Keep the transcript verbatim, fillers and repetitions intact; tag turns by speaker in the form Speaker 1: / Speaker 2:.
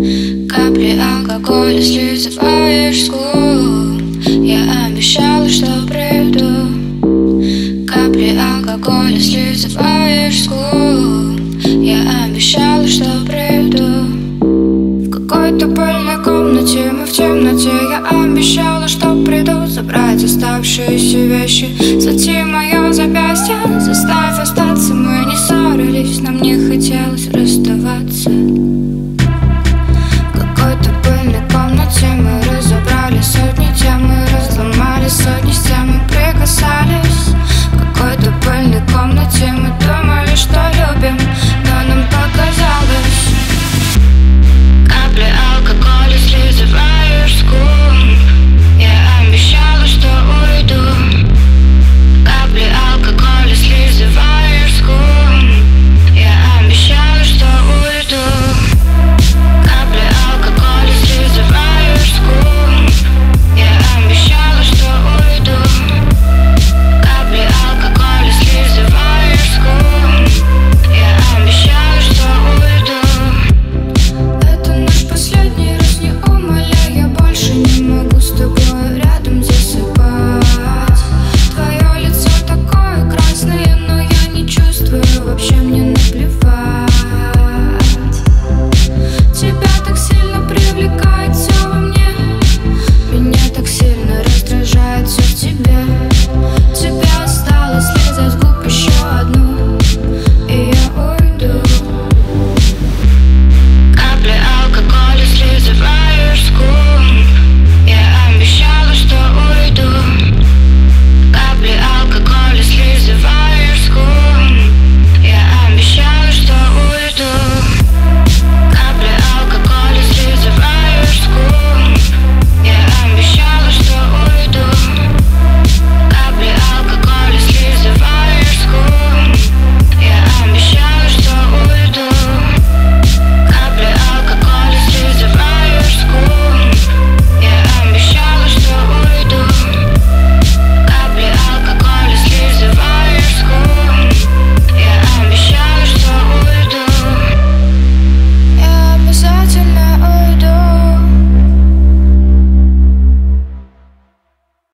Speaker 1: Капли алкоголя слизываешь с губ. Я обещала, что приду. Капли алкоголя слизываешь с губ. Я обещала, что приду. В какой-то пыльной комнате мы в темноте. Я обещала, что приду забрать оставшиеся вещи. Схвати мое запястье, заставь остаться. Мы не ссорились, нам не хотелось расставаться.